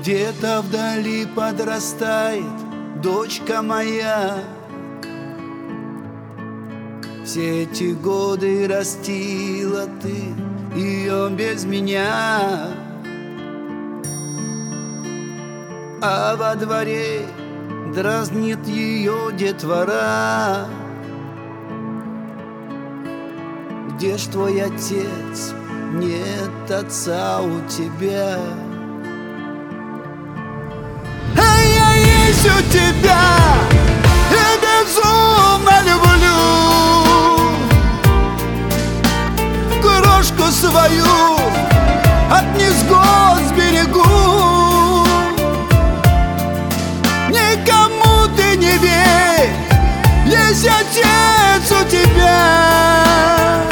Где-то вдали подрастает дочка моя. Все эти годы растила ты ее без меня, а во дворе дразнит ее детвора. Где ж твой отец? Нет отца у тебя. А я есть у тебя и безумно люблю крошку свою от невзгод сберегу. Никому ты не верь, есть отец у тебя.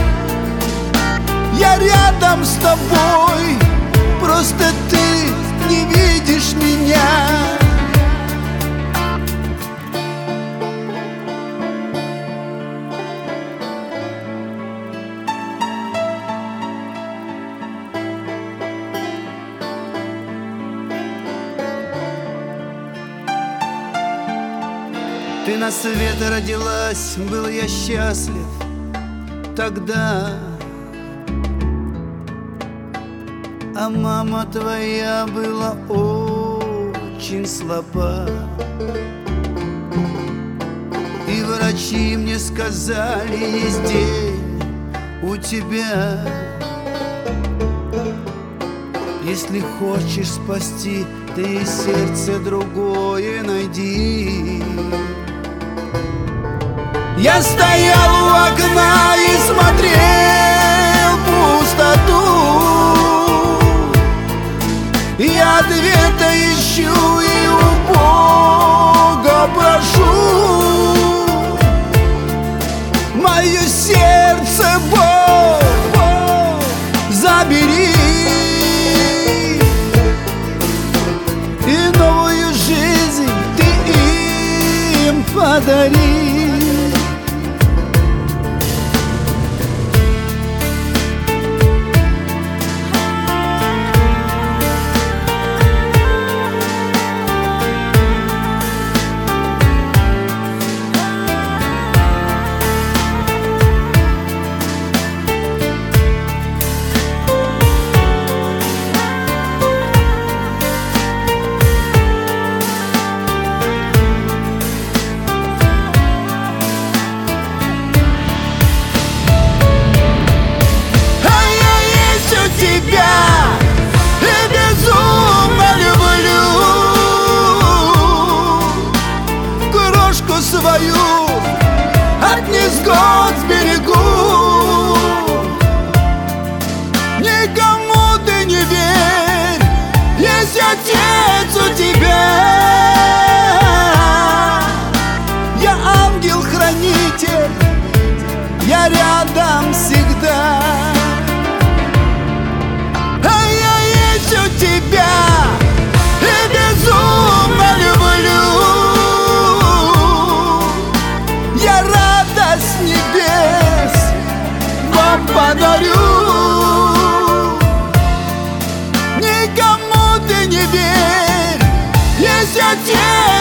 Я рядом с тобой, просто ты не видишь меня. Ты на свет родилась, был я счастлив тогда, а мама твоя была очень слаба. И врачи мне сказали, есть день у тебя. Если хочешь спасти, ты сердце другое найди. Я стоял у окна и смотрел в пустоту. Я ответа ищу и у Бога прошу. Мое сердце, Бог, забери и новую жизнь ты им подари. Свою от невзгод сберегу. Никому ты не верь, есть отец у тебя. Я ангел-хранитель, я рядом всегда. А я есть у тебя и безумно люблю. С небес вам подарю. Никому ты не верь, есть отец.